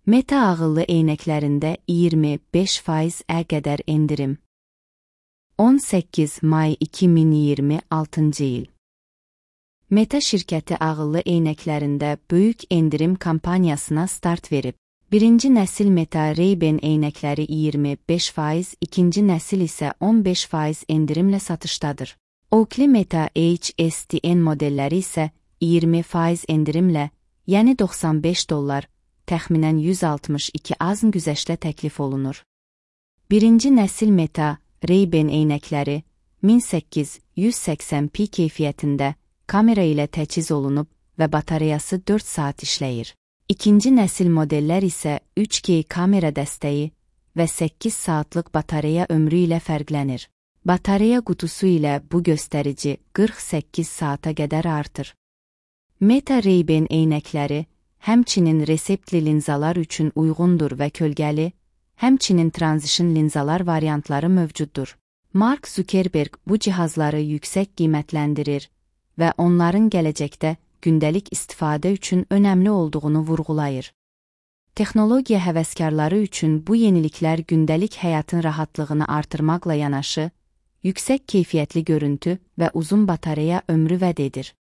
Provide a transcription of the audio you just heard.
Meta ağıllı eynəklərində 25%-ə qədər endirim. 18 may 2026 il. Meta şirkəti ağıllı eynəklərində böyük endirim kampaniyasına start verib. Birinci nəsil Meta Ray-Ban eynəkləri 25%, ikinci nəsil isə 15% endirimlə satışdadır. Oakley Meta HSTN modelləri isə 20% endirimlə, yəni $95, təxminən 162 azn güzəştlə təklif olunur. Birinci nəsil Meta Ray-Ban eynəkləri 1880p keyfiyyətində kamera ilə təchiz olunub və batareyası 4 saat işləyir. İkinci nəsil modellər isə 3K kamera dəstəyi və 8 saatlıq batareya ömrü ilə fərqlənir. Batareya qutusu ilə bu göstərici 48 saata qədər artır. Meta Ray-Ban eynəkləri həmçinin reseptli linzalar üçün uyğundur və kölgəli, həmçinin transition linzalar variantları mövcuddur. Mark Zuckerberg bu cihazları yüksək qiymətləndirir və onların gələcəkdə gündəlik istifadə üçün önəmli olduğunu vurğulayır. Texnologiya həvəskarları üçün bu yeniliklər gündəlik həyatın rahatlığını artırmaqla yanaşı, yüksək keyfiyyətli görüntü və uzun batareya ömrü vəd edir.